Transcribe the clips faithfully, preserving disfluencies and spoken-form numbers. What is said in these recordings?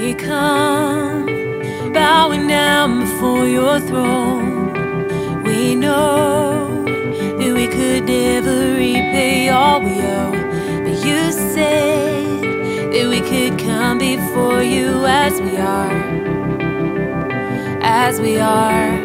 We come bowing down before your throne. We know that we could never repay all we owe, but you said that we could come before you as we are, as we are.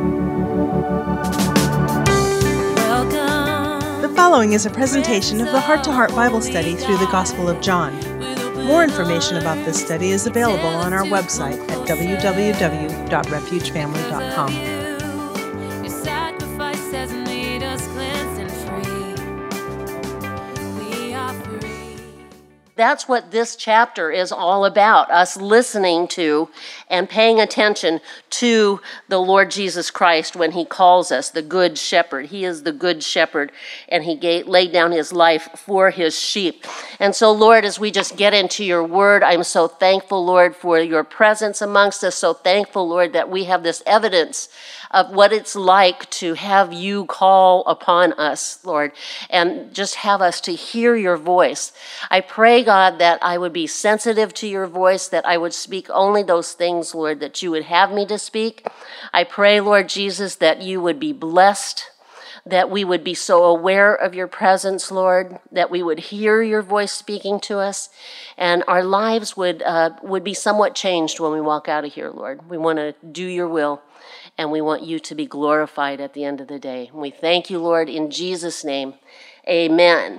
Welcome. The following is a presentation of the Heart to Heart Bible Study through the Gospel of John. More information about this study is available on our website at w w w dot refuge family dot com. Your sacrifice has made us cleansed and free. We are free. That's what this chapter is all about, us listening to and paying attention to the Lord Jesus Christ when he calls us the Good Shepherd. He is the Good Shepherd, and he gave, laid down his life for his sheep. And so, Lord, as we just get into your word, I'm so thankful, Lord, for your presence amongst us. So thankful, Lord, that we have this evidence of what it's like to have you call upon us, Lord, and just have us to hear your voice. I pray, God, that I would be sensitive to your voice, that I would speak only those things, Lord, that you would have me to speak. I pray, Lord Jesus, that you would be blessed, that we would be so aware of your presence, Lord, that we would hear your voice speaking to us, and our lives would uh, would be somewhat changed when we walk out of here, Lord. We want to do your will, and we want you to be glorified at the end of the day. And we thank you, Lord, in Jesus' name. Amen.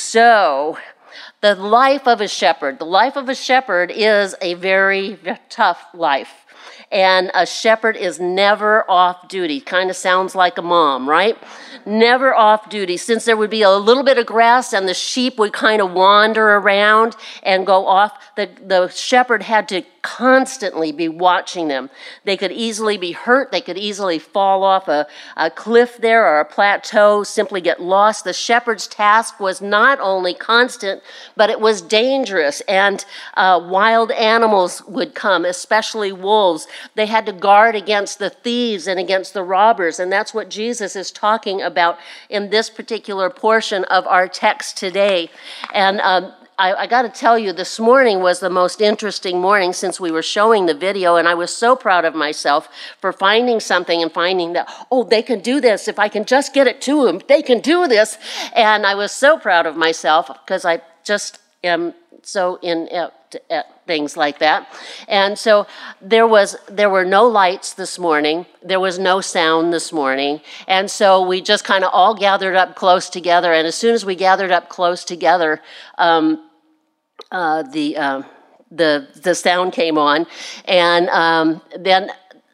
So, the life of a shepherd. The life of a shepherd is a very tough life. And a shepherd is never off duty. Kind of sounds like a mom, right? Never off duty. Since there would be a little bit of grass and the sheep would kind of wander around and go off, the, the shepherd had to constantly be watching them. They could easily be hurt. They could easily fall off a, a cliff there or a plateau, simply get lost. The shepherd's task was not only constant, but it was dangerous. And uh, wild animals would come, especially wolves. They had to guard against the thieves and against the robbers. And that's what Jesus is talking about in this particular portion of our text today. And um, I, I got to tell you, this morning was the most interesting morning since we were showing the video, and I was so proud of myself for finding something and finding that, oh, they can do this. If I can just get it to them, they can do this. And I was so proud of myself because I just am so inept at things like that. And so there was there were no lights this morning. There was no sound this morning. And so we just kind of all gathered up close together. And as soon as we gathered up close together, um, uh, the uh, the the sound came on, and um, then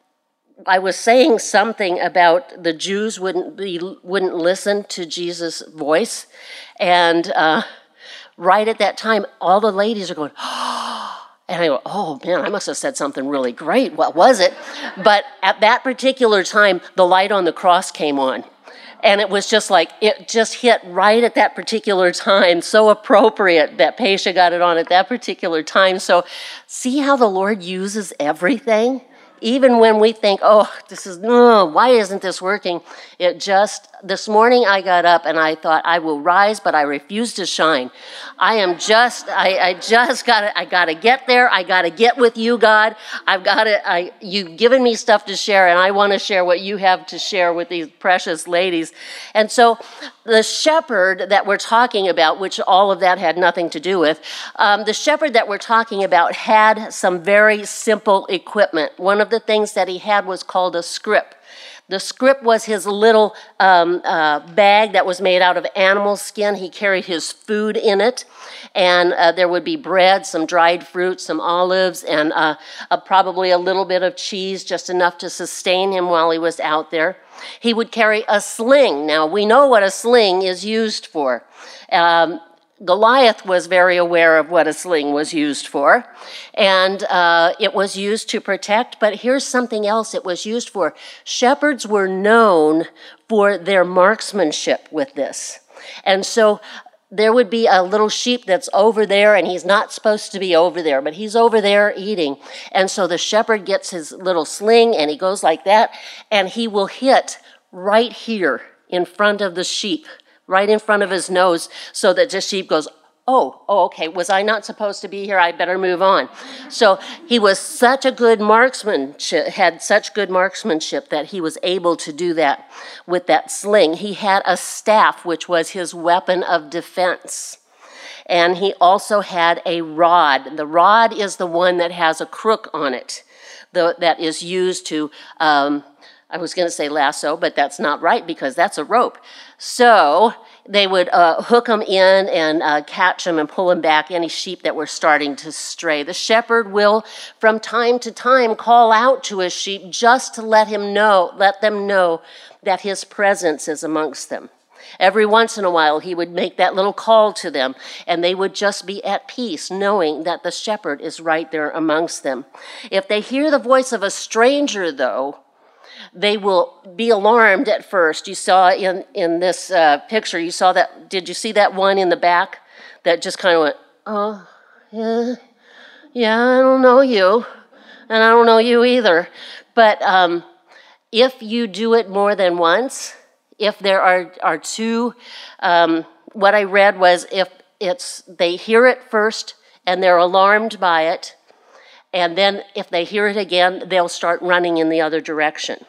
I was saying something about the Jews wouldn't be wouldn't listen to Jesus' voice, and uh, right at that time, all the ladies are going, oh, and I go, oh man, I must have said something really great. What was it? But at that particular time, the light on the cross came on. And it was just like, it just hit right at that particular time. So appropriate that Paisha got it on at that particular time. So see how the Lord uses everything? Even when we think, oh, this is, no, why isn't this working? It just, this morning I got up and I thought, I will rise, but I refuse to shine. I am just, I, I just got to, I got to get there. I got to get with you, God. I've got to, I, you've given me stuff to share, and I want to share what you have to share with these precious ladies. And so the shepherd that we're talking about, which all of that had nothing to do with, um, the shepherd that we're talking about had some very simple equipment. One of the things that he had was called a scrip. The scrip was his little um, uh, bag that was made out of animal skin. He carried his food in it, and uh, there would be bread, some dried fruit, some olives, and uh, uh, probably a little bit of cheese, just enough to sustain him while he was out there. He would carry a sling. Now, we know what a sling is used for. Um, Goliath was very aware of what a sling was used for, and uh, it was used to protect, but here's something else it was used for. Shepherds were known for their marksmanship with this, and so there would be a little sheep that's over there, and he's not supposed to be over there, but he's over there eating, and so the shepherd gets his little sling, and he goes like that, and he will hit right here in front of the sheep, right in front of his nose, so that the sheep goes, Oh, oh, okay, was I not supposed to be here? I better move on. So he was such a good marksmanship, had such good marksmanship that he was able to do that with that sling. He had a staff, which was his weapon of defense. And he also had a rod. The rod is the one that has a crook on it, the, that is used to, um, I was going to say lasso, but that's not right because that's a rope. So they would uh, hook them in and uh, catch them and pull them back, any sheep that were starting to stray. The shepherd will, from time to time, call out to his sheep just to let him know, let them know that his presence is amongst them. Every once in a while, he would make that little call to them, and they would just be at peace, knowing that the shepherd is right there amongst them. If they hear the voice of a stranger, though, they will be alarmed at first. You saw in, in this uh, picture, you saw that, did you see that one in the back that just kind of went, oh, yeah, yeah, I don't know you, and I don't know you either. But um, if you do it more than once, if there are, are two, um, what I read was if it's they hear it first and they're alarmed by it, and then if they hear it again, they'll start running in the other direction.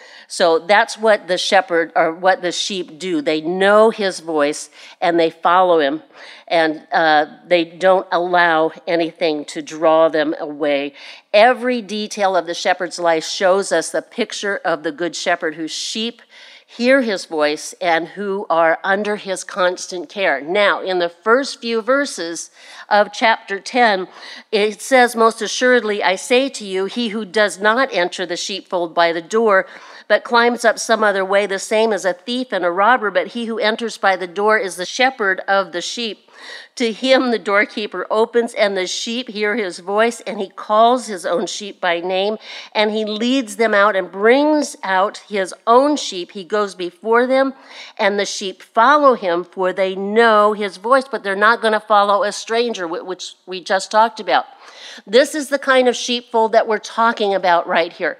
So that's what the shepherd, or what the sheep do. They know his voice and they follow him, and uh, they don't allow anything to draw them away. Every detail of the shepherd's life shows us the picture of the good shepherd whose sheep hear his voice and who are under his constant care. Now, in the first few verses of chapter ten, it says, most assuredly, I say to you, he who does not enter the sheepfold by the door, but climbs up some other way, the same as a thief and a robber, but he who enters by the door is the shepherd of the sheep. To him the doorkeeper opens, and the sheep hear his voice, and he calls his own sheep by name, and he leads them out and brings out his own sheep. He goes before them, and the sheep follow him, for they know his voice, but they're not going to follow a stranger, which we just talked about. This is the kind of sheepfold that we're talking about right here.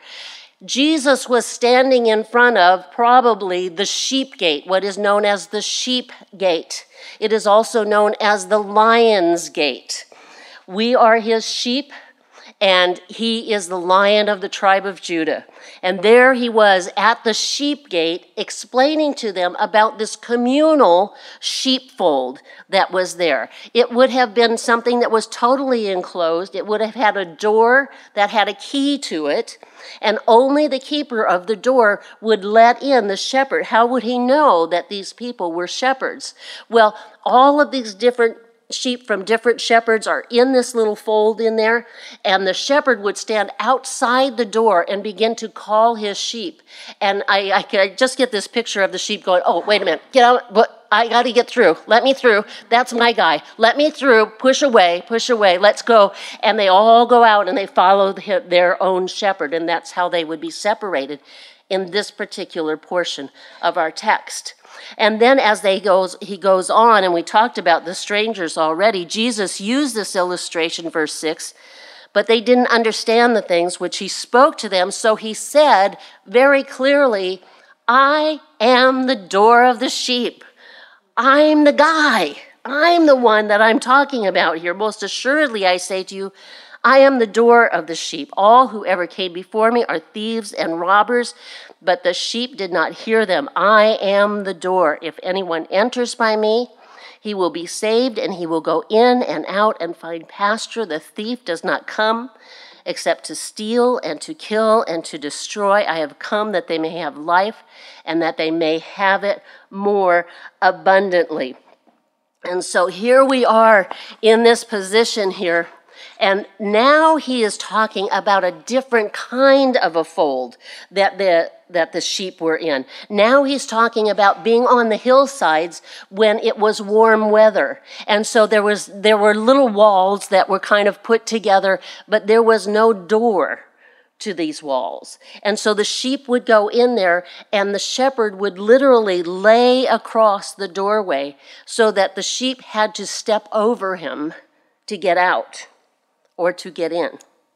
Jesus was standing in front of probably the sheep gate, what is known as the sheep gate. It is also known as the lion's gate. We are his sheep, and he is the Lion of the tribe of Judah. And there he was at the sheep gate explaining to them about this communal sheepfold that was there. It would have been something that was totally enclosed. It would have had a door that had a key to it, and only the keeper of the door would let in the shepherd. How would he know that these people were shepherds? Well, all of these different sheep from different shepherds are in this little fold in there, and the shepherd would stand outside the door and begin to call his sheep. And I, I could just get this picture of the sheep going, oh, wait a minute, get out, but I got to get through. Let me through. That's my guy. Let me through. Push away, push away. Let's go. And they all go out and they follow their own shepherd, and that's how they would be separated in this particular portion of our text. And then as they goes, he goes on, and we talked about the strangers already, Jesus used this illustration, verse six, but they didn't understand the things which he spoke to them, so he said very clearly, I am the door of the sheep. I'm the guy. I'm the one that I'm talking about here. Most assuredly, I say to you, I am the door of the sheep. All who ever came before me are thieves and robbers, but the sheep did not hear them. I am the door. If anyone enters by me, he will be saved, and he will go in and out and find pasture. The thief does not come except to steal and to kill and to destroy. I have come that they may have life, and that they may have it more abundantly. And so here we are in this position here. And now he is talking about a different kind of a fold that the, that the sheep were in. Now he's talking about being on the hillsides when it was warm weather. And so there was there were little walls that were kind of put together, but there was no door to these walls. And so the sheep would go in there, and the shepherd would literally lay across the doorway so that the sheep had to step over him to get out or to get in.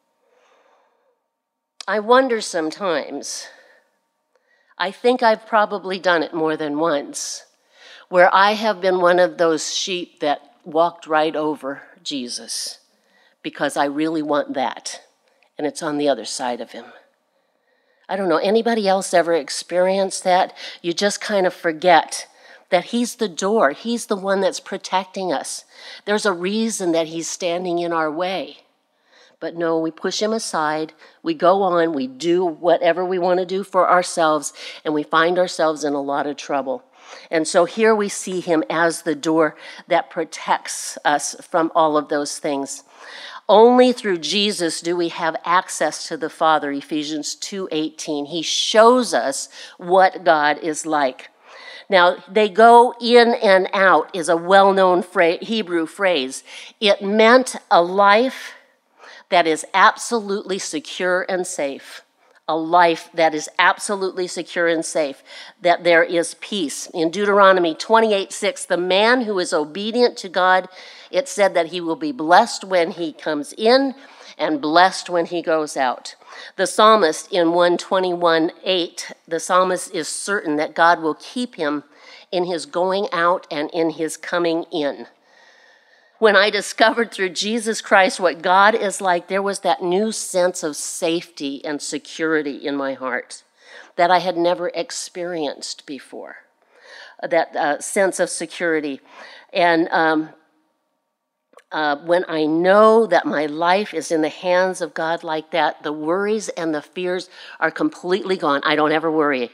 I wonder sometimes, I think I've probably done it more than once, where I have been one of those sheep that walked right over Jesus because I really want that, and it's on the other side of him. I don't know, anybody else ever experienced that? You just kind of forget that he's the door. He's the one that's protecting us. There's a reason that he's standing in our way. But no, we push him aside, we go on, we do whatever we want to do for ourselves, and we find ourselves in a lot of trouble. And so here we see him as the door that protects us from all of those things. Only through Jesus do we have access to the Father, Ephesians two eighteen. He shows us what God is like. Now, they go in and out is a well-known phrase, Hebrew phrase. It meant a life that is absolutely secure and safe. A life that is absolutely secure and safe, that there is peace. In Deuteronomy twenty-eight six, the man who is obedient to God, it said that he will be blessed when he comes in and blessed when he goes out. The psalmist in one twenty-one eight, the psalmist is certain that God will keep him in his going out and in his coming in. When I discovered through Jesus Christ what God is like, there was that new sense of safety and security in my heart that I had never experienced before, that uh, sense of security. And um, uh, when I know that my life is in the hands of God like that, the worries and the fears are completely gone. I don't ever worry.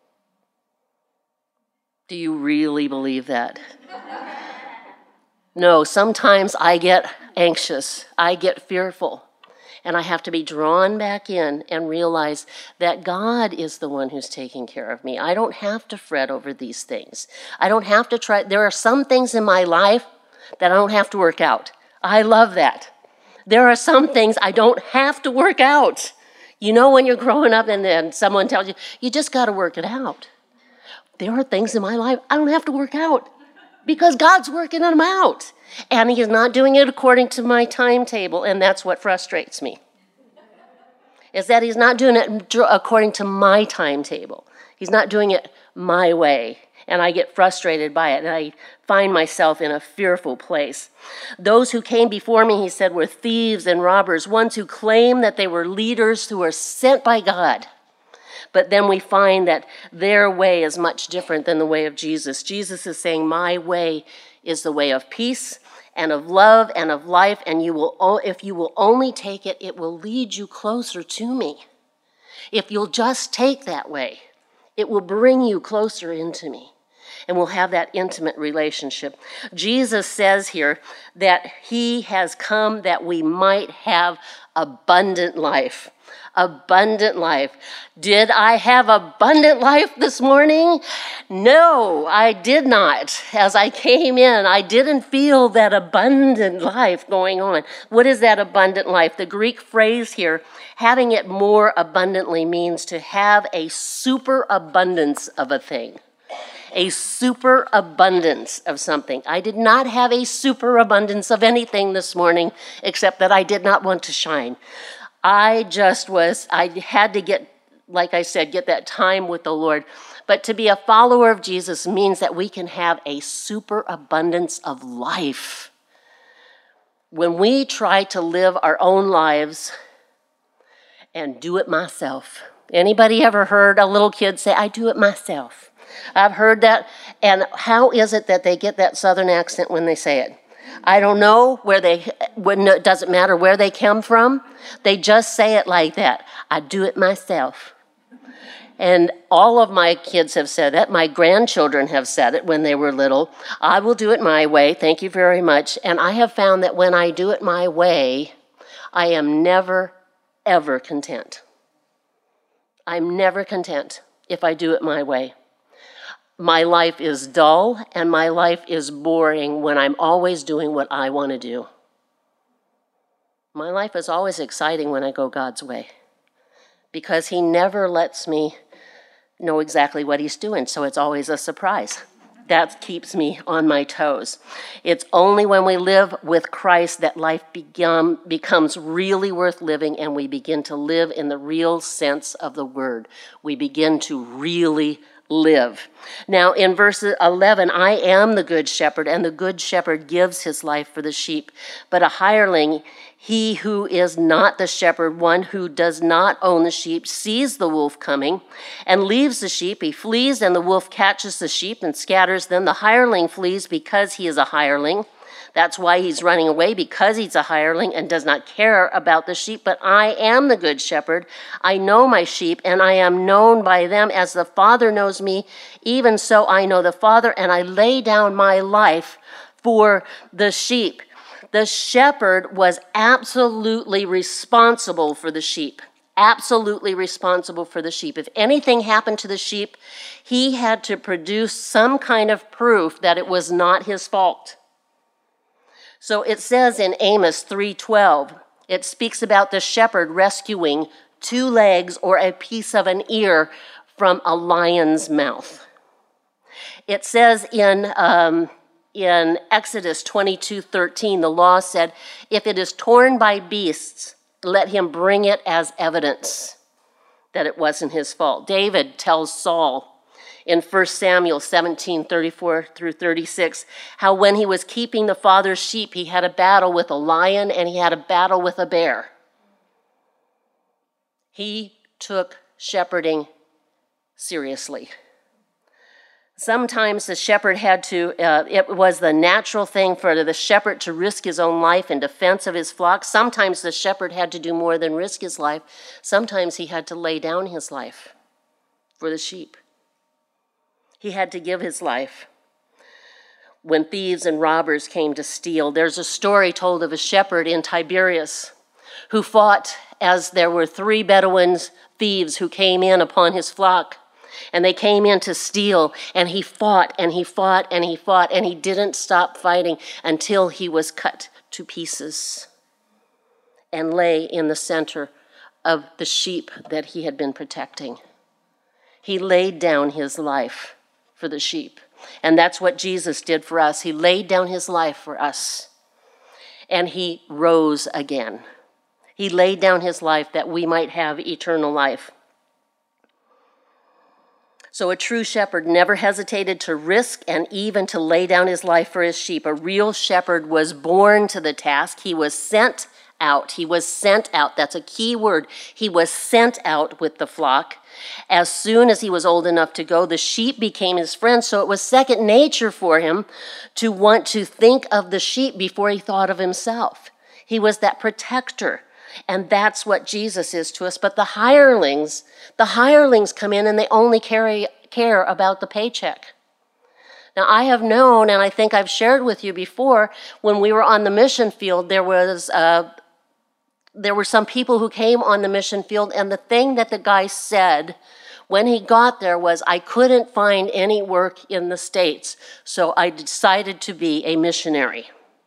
Do you really believe that? No, sometimes I get anxious, I get fearful, and I have to be drawn back in and realize that God is the one who's taking care of me. I don't have to fret over these things. I don't have to try. There are some things in my life that I don't have to work out. I love that. There are some things I don't have to work out. You know, when you're growing up and then someone tells you, you just got to work it out. There are things in my life I don't have to work out, because God's working them out. And he's not doing it according to my timetable, and that's what frustrates me, is that he's not doing it according to my timetable. He's not doing it my way, and I get frustrated by it, and I find myself in a fearful place. Those who came before me, he said, were thieves and robbers, ones who claim that they were leaders who were sent by God. But then we find that their way is much different than the way of Jesus. Jesus is saying, my way is the way of peace and of love and of life, and you will, if you will only take it, it will lead you closer to me. If you'll just take that way, it will bring you closer into me, and we'll have that intimate relationship. Jesus says here that he has come that we might have abundant life. Abundant life. Did I have abundant life this morning? No, I did not. As I came in, I didn't feel that abundant life going on. What is that abundant life? The Greek phrase here, having it more abundantly, means to have a superabundance of a thing. A superabundance of something. I did not have a superabundance of anything this morning, except that I did not want to shine. I just was, I had to get, like I said, get that time with the Lord. But to be a follower of Jesus means that we can have a superabundance of life. When we try to live our own lives and do it myself. Anybody ever heard a little kid say, I do it myself? I've heard that. And how is it that they get that southern accent when they say it? I don't know where they, when it doesn't matter where they come from. They just say it like that. I do it myself. And all of my kids have said that. My grandchildren have said it when they were little. I will do it my way. Thank you very much. And I have found that when I do it my way, I am never, ever content. I'm never content if I do it my way. My life is dull and my life is boring when I'm always doing what I want to do. My life is always exciting when I go God's way, because he never lets me know exactly what he's doing, so it's always a surprise. That keeps me on my toes. It's only when we live with Christ that life become, becomes really worth living, and we begin to live in the real sense of the word. We begin to really live. Now in verse eleven, I am the good shepherd, and the good shepherd gives his life for the sheep. But a hireling, he who is not the shepherd, one who does not own the sheep, sees the wolf coming and leaves the sheep. He flees, and the wolf catches the sheep and scatters them. The hireling flees because he is a hireling. That's why he's running away, because he's a hireling and does not care about the sheep. But I am the good shepherd. I know my sheep, and I am known by them. As the Father knows me, even so I know the Father, and I lay down my life for the sheep. The shepherd was absolutely responsible for the sheep. Absolutely responsible for the sheep. If anything happened to the sheep, he had to produce some kind of proof that it was not his fault. So it says in Amos three twelve, it speaks about the shepherd rescuing two legs or a piece of an ear from a lion's mouth. It says in, um, in Exodus twenty-two thirteen, the law said, if it is torn by beasts, let him bring it as evidence that it wasn't his fault. David tells Saul in First Samuel seventeen thirty-four through thirty-six, how when he was keeping the father's sheep, he had a battle with a lion and he had a battle with a bear. He took shepherding seriously. Sometimes the shepherd had to, uh, it was the natural thing for the shepherd to risk his own life in defense of his flock. Sometimes the shepherd had to do more than risk his life. Sometimes he had to lay down his life for the sheep. He had to give his life when thieves and robbers came to steal. There's a story told of a shepherd in Tiberias who fought as there were three Bedouins, thieves, who came in upon his flock. And they came in to steal, and he fought, and he fought, and he fought, and he didn't stop fighting until he was cut to pieces and lay in the center of the sheep that he had been protecting. He laid down his life for the sheep. And that's what Jesus did for us. He laid down his life for us. And he rose again. He laid down his life that we might have eternal life. So a true shepherd never hesitated to risk and even to lay down his life for his sheep. A real shepherd was born to the task. He was sent out. He was sent out. That's a key word. He was sent out with the flock. As soon as he was old enough to go, the sheep became his friends, so it was second nature for him to want to think of the sheep before he thought of himself. He was that protector, and that's what Jesus is to us. But the hirelings, the hirelings come in and they only carry, care about the paycheck. Now, I have known, and I think I've shared with you before, when we were on the mission field, there was uh, there were some people who came on the mission field, and the thing that the guy said when he got there was, I couldn't find any work in the States, so I decided to be a missionary.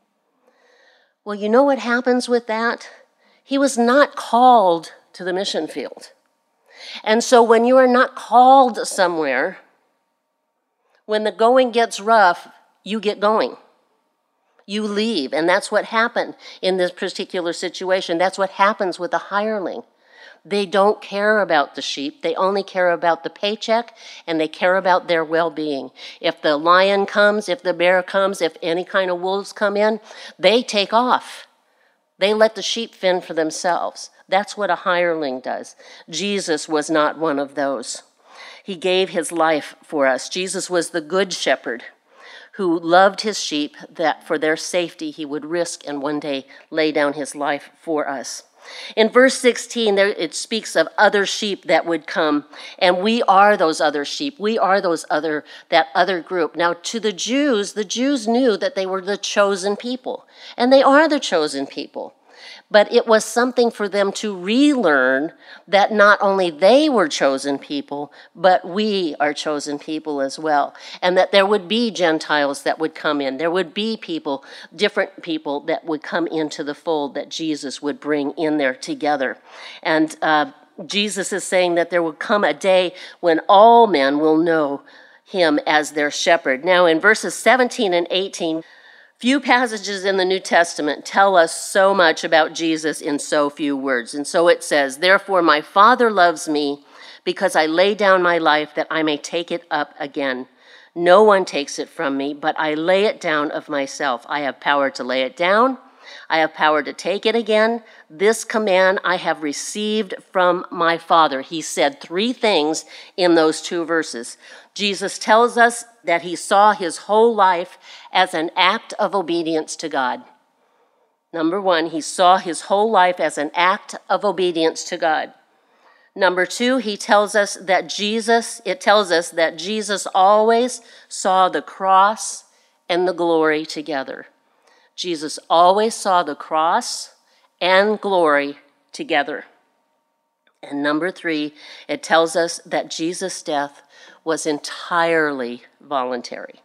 Well, you know what happens with that? He was not called to the mission field. And so when you are not called somewhere, when the going gets rough, you get going. You leave, and that's what happened in this particular situation. That's what happens with a hireling. They don't care about the sheep. They only care about the paycheck, and they care about their well-being. If the lion comes, if the bear comes, if any kind of wolves come in, they take off. They let the sheep fend for themselves. That's what a hireling does. Jesus was not one of those. He gave his life for us. Jesus was the good shepherd who loved his sheep, that for their safety he would risk and one day lay down his life for us. In verse sixteen, there, it speaks of other sheep that would come, and we are those other sheep. We are those other, that other group. Now, to the Jews, the Jews knew that they were the chosen people, and they are the chosen people. But it was something for them to relearn that not only they were chosen people, but we are chosen people as well. And that there would be Gentiles that would come in. There would be people, different people that would come into the fold that Jesus would bring in there together. And uh, Jesus is saying that there will come a day when all men will know him as their shepherd. Now in verses seventeen and eighteen, few passages in the New Testament tell us so much about Jesus in so few words. And so it says, therefore my Father loves me because I lay down my life that I may take it up again. No one takes it from me, but I lay it down of myself. I have power to lay it down. I have power to take it again. This command I have received from my Father. He said three things in those two verses. Jesus tells us that he saw his whole life as an act of obedience to God. Number one, he saw his whole life as an act of obedience to God. Number two, he tells us that Jesus, it tells us that Jesus always saw the cross and the glory together. Jesus always saw the cross and glory together. And number three, it tells us that Jesus' death was entirely voluntary.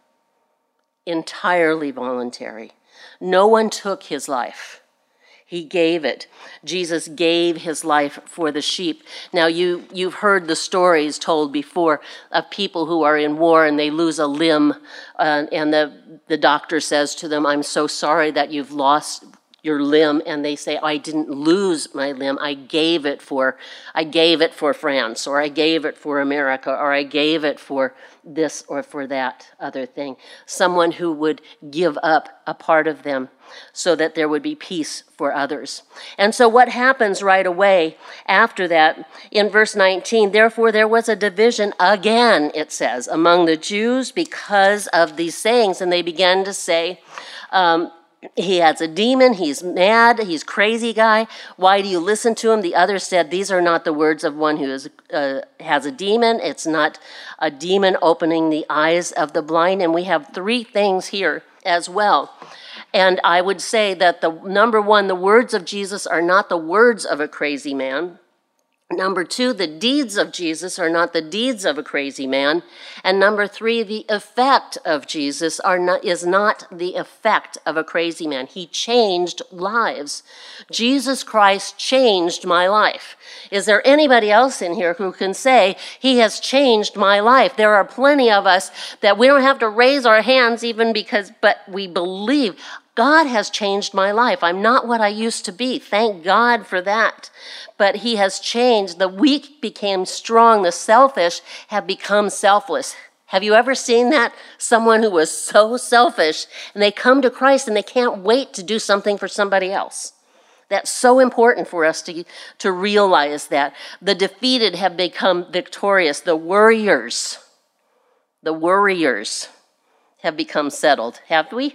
Entirely voluntary. No one took his life. He gave it. Jesus gave his life for the sheep. Now, you, you've heard the stories told before of people who are in war and they lose a limb, uh, and the, the doctor says to them, I'm so sorry that you've lost your limb, and they say, I didn't lose my limb. I gave it for, I gave it for France, or I gave it for America, or I gave it for this or for that other thing. Someone who would give up a part of them so that there would be peace for others. And so what happens right away after that, in verse nineteen, therefore there was a division again, it says, among the Jews because of these sayings, and they began to say, um, he has a demon, he's mad, he's crazy guy. Why do you listen to him? The others said, these are not the words of one who is, uh, has a demon. It's not a demon opening the eyes of the blind. And we have three things here as well. And I would say that the number one, the words of Jesus are not the words of a crazy man. Number two, the deeds of Jesus are not the deeds of a crazy man. And number three, the effect of Jesus are not, is not the effect of a crazy man. He changed lives. Jesus Christ changed my life. Is there anybody else in here who can say, he has changed my life? There are plenty of us that we don't have to raise our hands even because, but we believe, God has changed my life. I'm not what I used to be. Thank God for that. But he has changed. The weak became strong. The selfish have become selfless. Have you ever seen that? Someone who was so selfish, and they come to Christ and they can't wait to do something for somebody else. That's so important for us to, to realize that. The defeated have become victorious. The worriers, the worriers have become settled. Have we?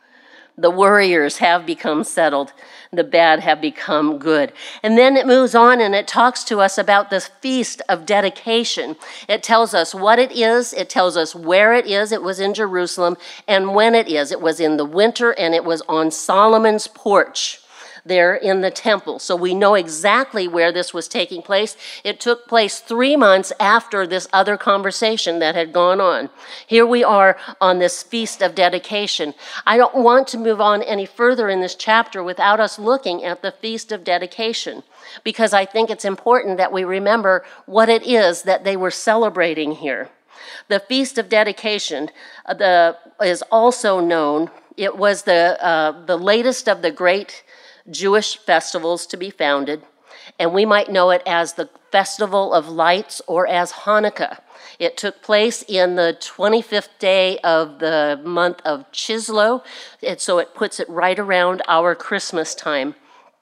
The worriers have become settled. The bad have become good. And then it moves on and it talks to us about this feast of dedication. It tells us what it is. It tells us where it is. It was in Jerusalem. And when it is. It was in the winter and it was on Solomon's porch there in the temple. So we know exactly where this was taking place. It took place three months after this other conversation that had gone on. Here we are on this feast of dedication. I don't want to move on any further in this chapter without us looking at the feast of dedication, because I think it's important that we remember what it is that they were celebrating here. The feast of dedication uh, the, is also known, it was the, uh, the latest of the great Jewish festivals to be founded, and we might know it as the Festival of Lights or as Hanukkah. It took place in the twenty-fifth day of the month of Chislev, and so it puts it right around our Christmas time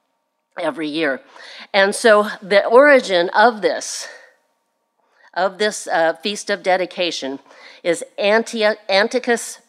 every year. And so the origin of this, of this uh, Feast of Dedication is Antioch, Antiochus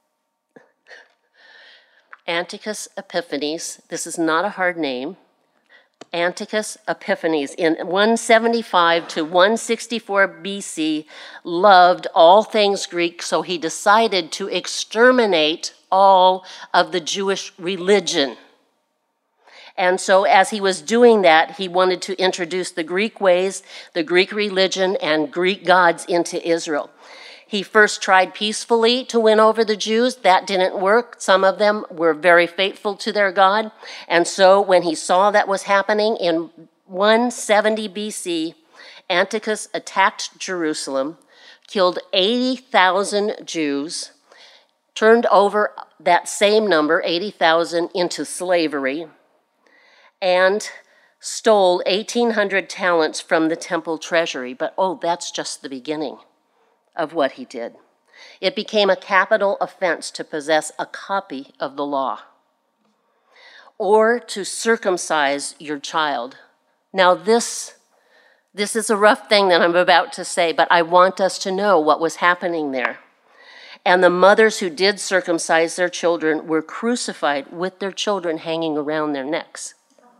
Antiochus Epiphanes. This is not a hard name. Antiochus Epiphanes in one seventy-five to one sixty-four B C loved all things Greek, so he decided to exterminate all of the Jewish religion. And so as he was doing that, he wanted to introduce the Greek ways, the Greek religion, and Greek gods into Israel. He first tried peacefully to win over the Jews. That didn't work. Some of them were very faithful to their God. And so when he saw that was happening in one seventy B C, Antiochus attacked Jerusalem, killed eighty thousand Jews, turned over that same number, eighty thousand, into slavery, and stole eighteen hundred talents from the temple treasury. But oh, that's just the beginning of what he did. It became a capital offense to possess a copy of the law or to circumcise your child. Now this, this is a rough thing that I'm about to say, but I want us to know what was happening there. And the mothers who did circumcise their children were crucified with their children hanging around their necks.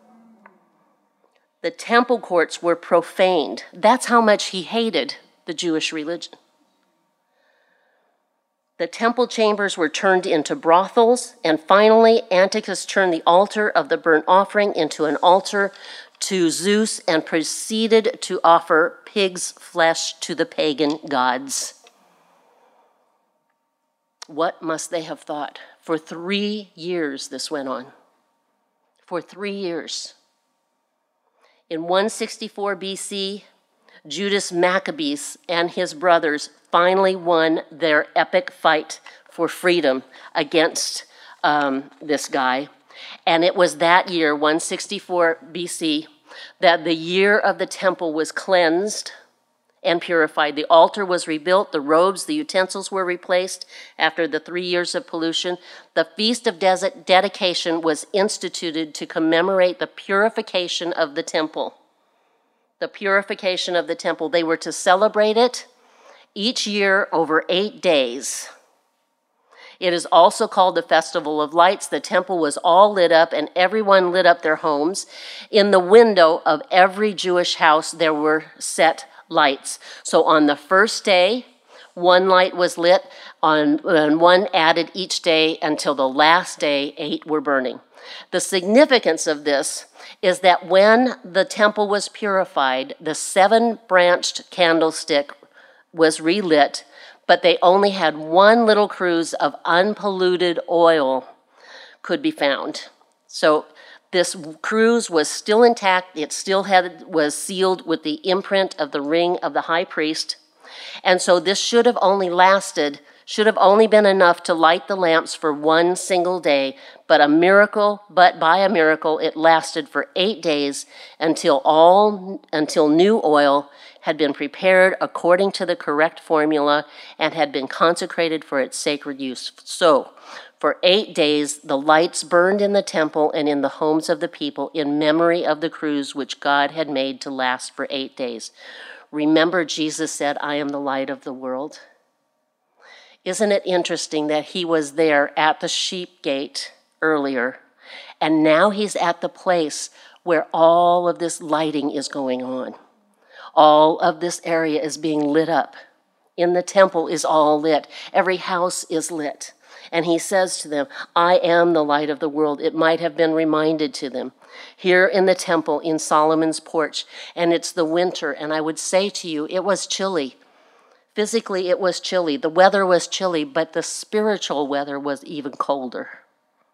The temple courts were profaned. That's how much he hated the Jewish religion. The temple chambers were turned into brothels, and finally Antiochus turned the altar of the burnt offering into an altar to Zeus and proceeded to offer pig's flesh to the pagan gods. What must they have thought? For three years this went on. For three years. In one sixty-four B C, Judas Maccabeus and his brothers finally won their epic fight for freedom against um, this guy. And it was that year, one sixty-four B C, that the year of the temple was cleansed and purified. The altar was rebuilt, the robes, the utensils were replaced after the three years of pollution. The Feast of Des- Dedication was instituted to commemorate the purification of the temple. The purification of the temple. They were to celebrate it each year over eight days. It is also called the Festival of Lights. The temple was all lit up and everyone lit up their homes. In the window of every Jewish house, there were set lights. So on the first day, one light was lit, on, and one added each day until the last day, eight were burning. The significance of this is that when the temple was purified, the seven-branched candlestick was relit, but they only had one little cruse of unpolluted oil could be found. So this cruse was still intact. It still had was sealed with the imprint of the ring of the high priest. And so this should have only lasted, should have only been enough to light the lamps for one single day. But a miracle, but by a miracle, it lasted for eight days until all until new oil had been prepared according to the correct formula and had been consecrated for its sacred use. So, for eight days, the lights burned in the temple and in the homes of the people in memory of the cruse which God had made to last for eight days. Remember, Jesus said, I am the light of the world. Isn't it interesting that he was there at the sheep gate earlier, and now he's at the place where all of this lighting is going on. All of this area is being lit up. In the temple is all lit. Every house is lit. And he says to them, I am the light of the world. It might have been reminded to them here in the temple in Solomon's porch. And it's the winter. And I would say to you, it was chilly. Physically, it was chilly. The weather was chilly, but the spiritual weather was even colder.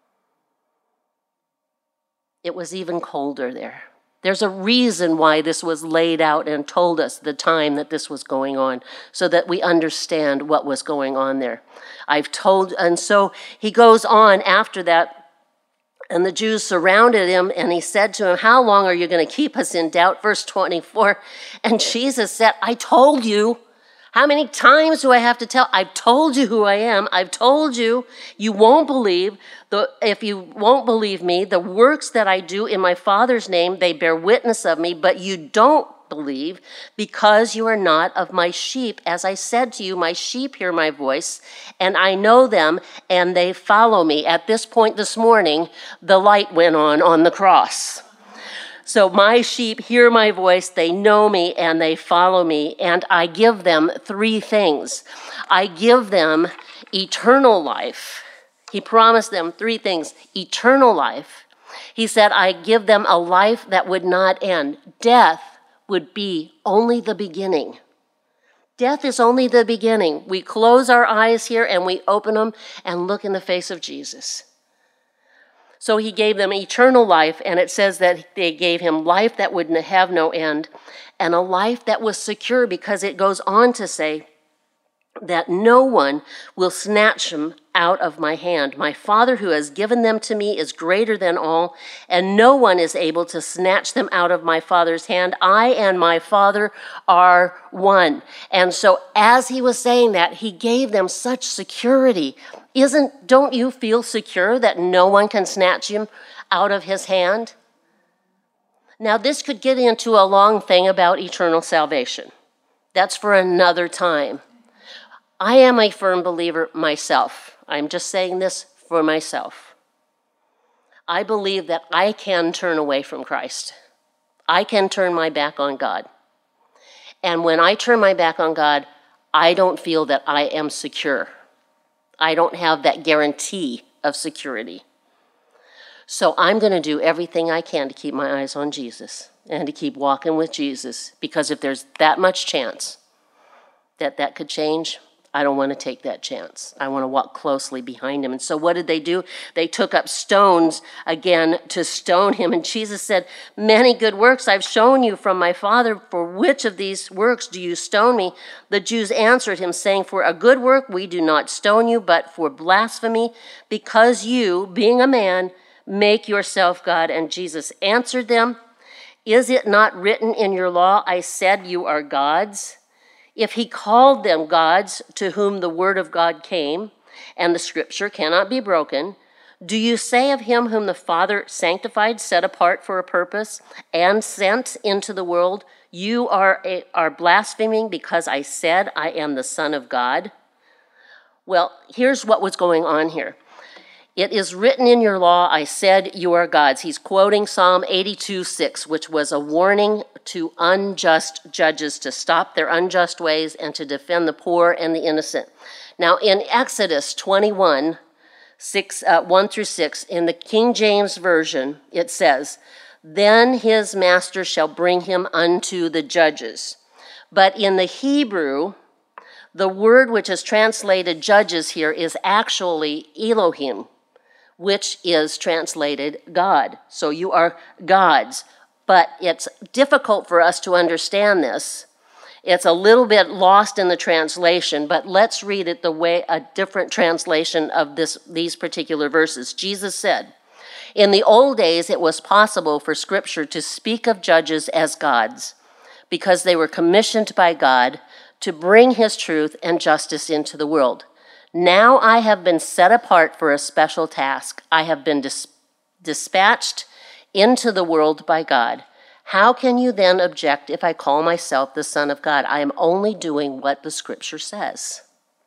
It was even colder there. There's a reason why this was laid out and told us the time that this was going on, so that we understand what was going on there. I've told, and so he goes on after that, and the Jews surrounded him, and he said to him, how long are you going to keep us in doubt? Verse twenty-four, and Jesus said, I told you. How many times do I have to tell? I've told you who I am. I've told you. You won't believe. The, if you won't believe me, the works that I do in my Father's name, they bear witness of me, but you don't believe because you are not of my sheep. As I said to you, my sheep hear my voice, and I know them, and they follow me. At this point this morning, the light went on on the cross. So my sheep hear my voice, they know me, and they follow me, and I give them three things. I give them eternal life. He promised them three things. Eternal life. He said, I give them a life that would not end. Death would be only the beginning. Death is only the beginning. We close our eyes here and we open them and look in the face of Jesus. So he gave them eternal life, and it says that they gave him life that would have no end, and a life that was secure, because it goes on to say, that no one will snatch them out of my hand. My Father who has given them to me is greater than all, and no one is able to snatch them out of my Father's hand. I and my Father are one. And so as he was saying that, he gave them such security. Isn't, don't you feel secure that no one can snatch him out of his hand? Now, this could get into a long thing about eternal salvation. That's for another time. I am a firm believer myself. I'm just saying this for myself. I believe that I can turn away from Christ. I can turn my back on God. And when I turn my back on God, I don't feel that I am secure. I don't have that guarantee of security. So I'm going to do everything I can to keep my eyes on Jesus and to keep walking with Jesus, because if there's that much chance that that could change, I don't want to take that chance. I want to walk closely behind him. And so what did they do? They took up stones again to stone him. And Jesus said, many good works I've shown you from my Father. For which of these works do you stone me? The Jews answered him, saying, for a good work we do not stone you, but for blasphemy, because you, being a man, make yourself God. And Jesus answered them, is it not written in your law, I said you are gods? If he called them gods to whom the word of God came, and the scripture cannot be broken, do you say of him whom the Father sanctified, set apart for a purpose, and sent into the world, you are, a, are blaspheming because I said I am the Son of God? Well, here's what was going on here. It is written in your law, I said you are gods. He's quoting Psalm eighty-two six, which was a warning to unjust judges to stop their unjust ways and to defend the poor and the innocent. Now in Exodus twenty-one, six, uh, one through six, in the King James Version, it says, then his master shall bring him unto the judges. But in the Hebrew, the word which is translated judges here is actually Elohim, which is translated God. So you are gods. But it's difficult for us to understand this. It's a little bit lost in the translation, but let's read it the way a different translation of this, these particular verses. Jesus said, in the old days it was possible for Scripture to speak of judges as gods, because they were commissioned by God to bring his truth and justice into the world. Now I have been set apart for a special task. I have been dis- dispatched into the world by God. How can you then object if I call myself the Son of God? I am only doing what the Scripture says.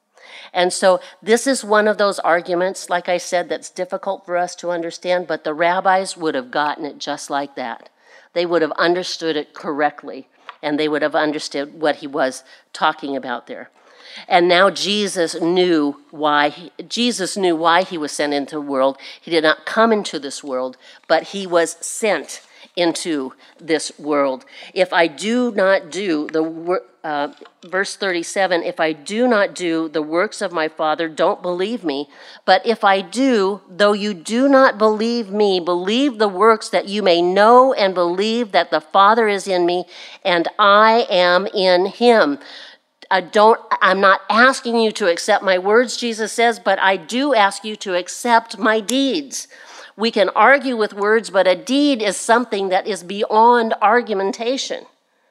And so this is one of those arguments, like I said, that's difficult for us to understand, but the rabbis would have gotten it just like that. They would have understood it correctly, and they would have understood what he was talking about there. And now Jesus knew why he, Jesus knew why he was sent into the world. He did not come into this world, but he was sent into this world. If I do not do the uh, verse thirty-seven, if I do not do the works of my Father, don't believe me. But if I do, though you do not believe me, believe the works, that you may know and believe that the Father is in me and I am in him. I don't, I'm not asking you to accept my words, Jesus says, but I do ask you to accept my deeds. We can argue with words, but a deed is something that is beyond argumentation.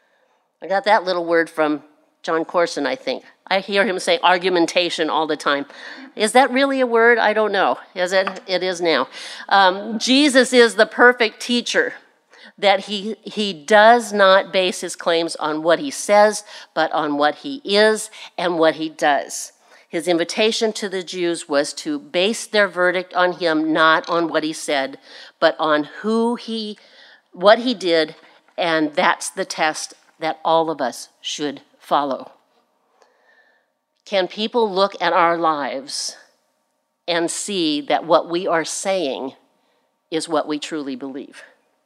I got that little word from John Corson, I think. I hear him say argumentation all the time. Is that really a word? I don't know. Is it? It is now. Um, Jesus is the perfect teacher, that he, he does not base his claims on what he says, but on what he is and what he does. His invitation to the Jews was to base their verdict on him, not on what he said, but on who he, what he did, and that's the test that all of us should follow. Can people look at our lives and see that what we are saying is what we truly believe?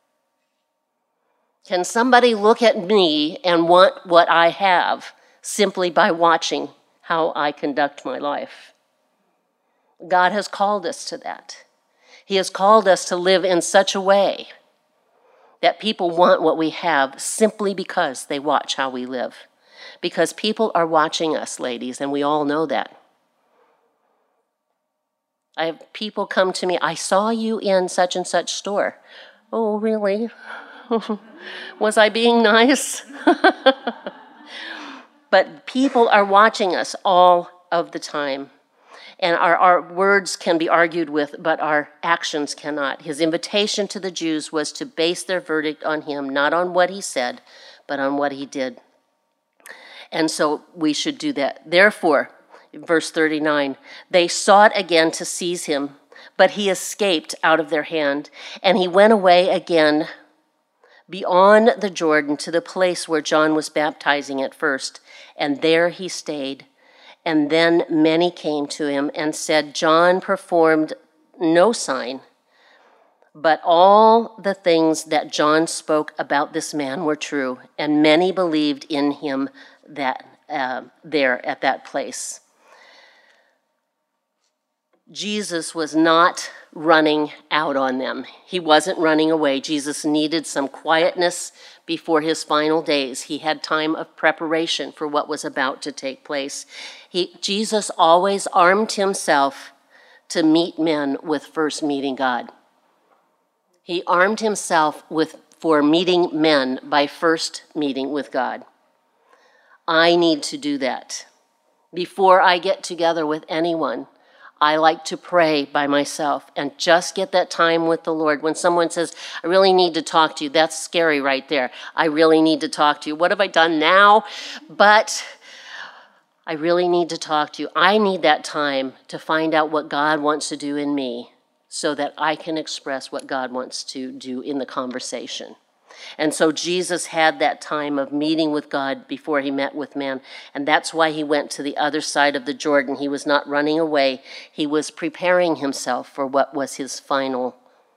Can somebody look at me and want what I have simply by watching how I conduct my life? God has called us to that. He has called us to live in such a way that people want what we have simply because they watch how we live. because people are watching us, ladies, and we all know that. I have people come to me, I saw you in such and such store. Oh, really? Was I being nice? But people are watching us all of the time. And our, our words can be argued with, but our actions cannot. His invitation to the Jews was to base their verdict on him, not on what he said, but on what he did. And so we should do that. Therefore, verse thirty-nine, they sought again to seize him, but he escaped out of their hand, and he went away again beyond the Jordan to the place where John was baptizing at first, and there he stayed. And then many came to him and said, John performed no sign, but all the things that John spoke about this man were true, and many believed in him that uh, there at that place. Jesus was not running out on them. He wasn't running away. Jesus needed some quietness before his final days. He had time of preparation for what was about to take place. He, Jesus always armed himself to meet men with first meeting God. He armed himself with for meeting men by first meeting with God. I need to do that. Before I get together with anyone, I like to pray by myself and just get that time with the Lord. When someone says, I really need to talk to you, that's scary right there. I really need to talk to you. What have I done now? But I really need to talk to you. I need that time to find out what God wants to do in me so that I can express what God wants to do in the conversation. And so Jesus had that time of meeting with God before he met with man. And that's why he went to the other side of the Jordan. He was not running away. He was preparing himself for what was his final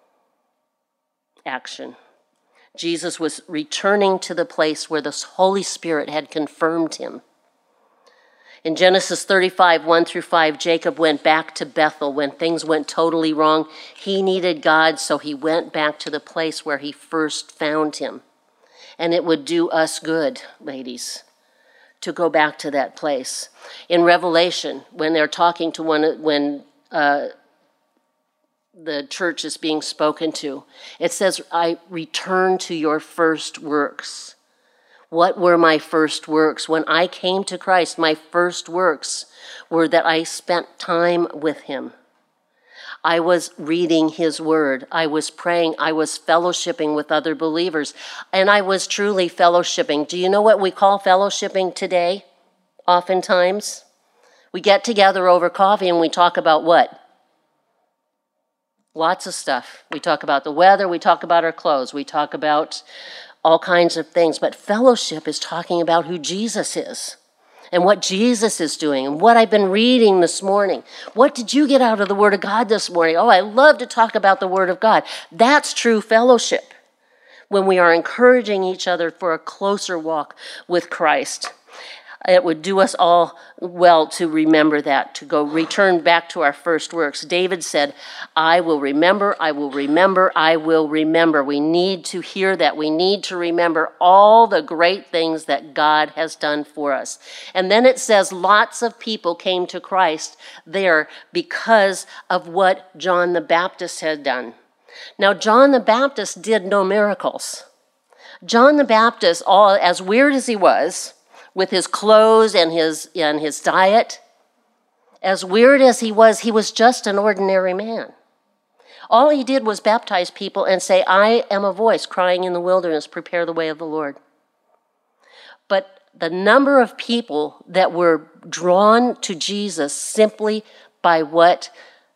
action. Jesus was returning to the place where the Holy Spirit had confirmed him. In Genesis thirty-five, one through five, Jacob went back to Bethel when things went totally wrong. He needed God, so he went back to the place where he first found him. And it would do us good, ladies, to go back to that place. In Revelation, when they're talking to one, when uh, the church is being spoken to, it says, I return to your first works. What were my first works? When I came to Christ, my first works were that I spent time with him. I was reading his word. I was praying. I was fellowshipping with other believers. And I was truly fellowshipping. Do you know what we call fellowshipping today? Oftentimes, we get together over coffee and we talk about what? Lots of stuff. We talk about the weather. We talk about our clothes. We talk about all kinds of things, but fellowship is talking about who Jesus is and what Jesus is doing and what I've been reading this morning. What did you get out of the Word of God this morning? Oh, I love to talk about the Word of God. That's true fellowship when we are encouraging each other for a closer walk with Christ. It would do us all well to remember that, to go return back to our first works. David said, I will remember, I will remember, I will remember. We need to hear that. We need to remember all the great things that God has done for us. And then it says lots of people came to Christ there because of what John the Baptist had done. Now, John the Baptist did no miracles. John the Baptist, all as weird as he was, with his clothes and his and his diet, as weird as he was, he was just an ordinary man. All he did was baptize people and say, I am a voice crying in the wilderness, prepare the way of the Lord. But the number of people that were drawn to Jesus simply by what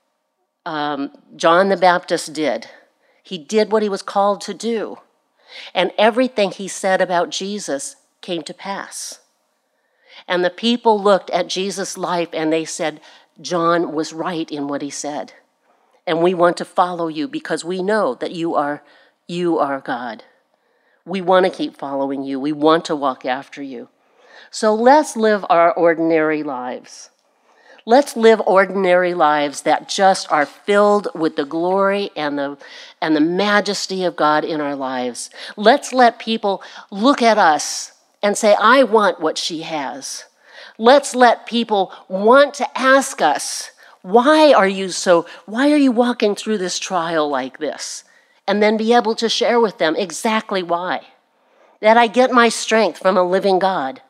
um, John the Baptist did, he did what he was called to do. And everything he said about Jesus came to pass. And the people looked at Jesus' life and they said, John was right in what he said. And we want to follow you because we know that you are, you are God. We want to keep following you. We want to walk after you. So let's live our ordinary lives. Let's live ordinary lives that just are filled with the glory and the, and the majesty of God in our lives. Let's let people look at us and say, I want what she has. Let's let people want to ask us, why are you so, why are you walking through this trial like this? And then be able to share with them exactly why. That I get my strength from a living God.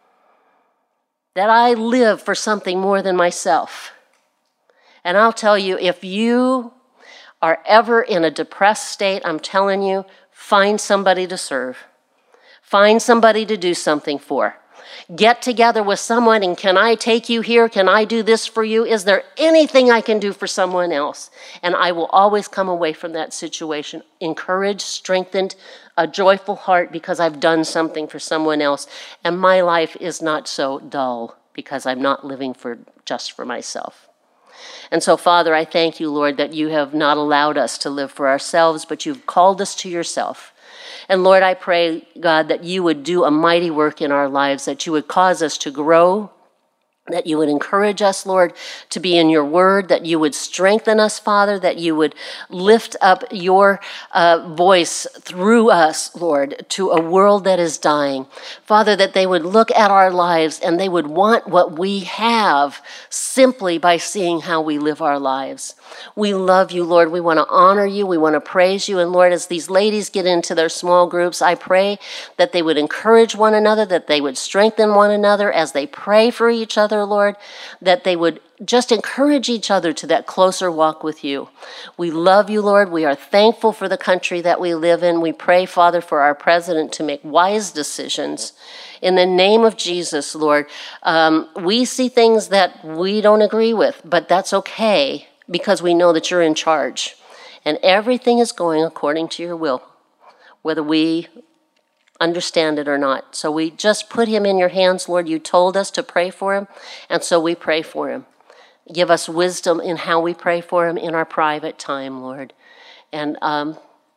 That I live for something more than myself. And I'll tell you, if you are ever in a depressed state, I'm telling you, find somebody to serve. Find somebody to do something for. Get together with someone and can I take you here? Can I do this for you? Is there anything I can do for someone else? And I will always come away from that situation encouraged, strengthened, a joyful heart because I've done something for someone else. And my life is not so dull because I'm not living for just for myself. And so, Father, I thank you, Lord, that you have not allowed us to live for ourselves, but you've called us to yourself. And Lord, I pray, God, that you would do a mighty work in our lives, that you would cause us to grow, that you would encourage us, Lord, to be in your word, that you would strengthen us, Father, that you would lift up your uh, voice through us, Lord, to a world that is dying. Father, that they would look at our lives and they would want what we have simply by seeing how we live our lives. We love you, Lord. We want to honor you. We want to praise you. And Lord, as these ladies get into their small groups, I pray that they would encourage one another, that they would strengthen one another as they pray for each other, Lord, that they would just encourage each other to that closer walk with you. We love you, Lord. We are thankful for the country that we live in. We pray, Father, for our president to make wise decisions. In the name of Jesus, Lord, um, we see things that we don't agree with, but that's okay because we know that you're in charge and everything is going according to your will, whether we understand it or not. So we just put him in your hands, Lord. You told us to pray for him, and so we pray for him. Give us wisdom in how we pray for him in our private time, Lord. And um,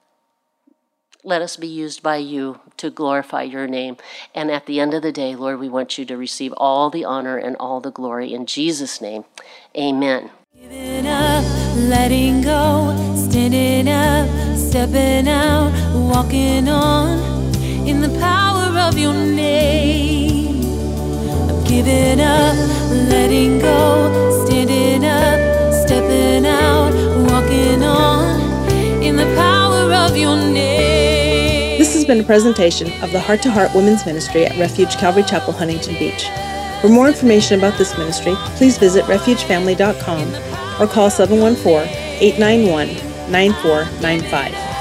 let us be used by you to glorify your name. And at the end of the day, Lord, we want you to receive all the honor and all the glory. In Jesus' name, amen. Giving up, letting go, standing up, stepping out, walking on in the power of your name. I'm giving up, letting go, standing up, stepping out, walking on in the power of your name. This has been a presentation of the Heart to Heart Women's Ministry at Refuge Calvary Chapel, Huntington Beach. For more information about this ministry, please visit refuge family dot com or call seven one four, eight nine one, nine four nine five.